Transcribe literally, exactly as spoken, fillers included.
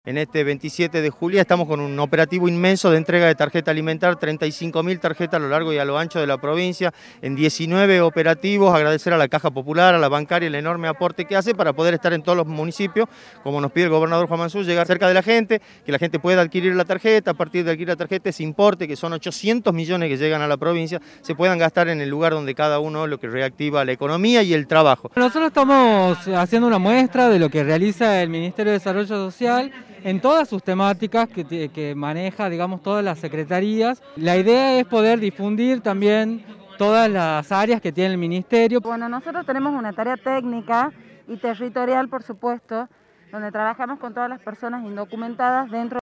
En este veintisiete de julio estamos con un operativo inmenso de entrega de tarjeta alimentar, treinta y cinco mil tarjetas a lo largo y a lo ancho de la provincia, en diecinueve operativos. Agradecer a la Caja Popular, a la bancaria, el enorme aporte que hace para poder estar en todos los municipios, como nos pide el gobernador Juan Mansur, llegar cerca de la gente, que la gente pueda adquirir la tarjeta. A partir de adquirir la tarjeta, ese importe, que son ochocientos millones que llegan a la provincia, se puedan gastar en el lugar donde cada uno, lo que reactiva la economía y el trabajo. Nosotros estamos haciendo una muestra de lo que realiza el Ministerio de Desarrollo Social en todas sus temáticas que, que maneja, digamos, todas las secretarías. La idea es poder difundir también todas las áreas que tiene el Ministerio. Bueno, nosotros tenemos una tarea técnica y territorial, por supuesto, donde trabajamos con todas las personas indocumentadas dentro